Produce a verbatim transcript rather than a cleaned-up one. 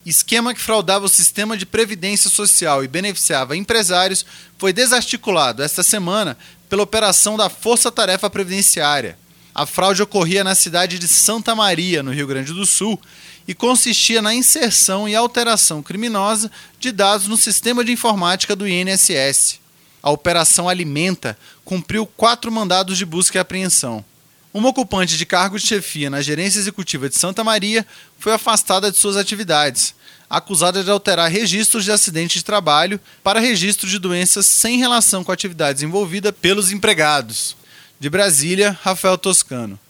Esquema que fraudava o sistema de previdência social e beneficiava empresários foi desarticulado esta semana pela operação da Força Tarefa Previdenciária. A fraude ocorria na cidade de Santa Maria, no Rio Grande do Sul, e consistia na inserção e alteração criminosa de dados no sistema de informática do I N S S. A Operação Alimenta cumpriu quatro mandados de busca e apreensão. Uma ocupante de cargo de chefia na Gerência Executiva de Santa Maria foi afastada de suas atividades, acusada de alterar registros de acidente de trabalho para registro de doenças sem relação com atividades envolvidas pelos empregados. De Brasília, Rafael Toscano.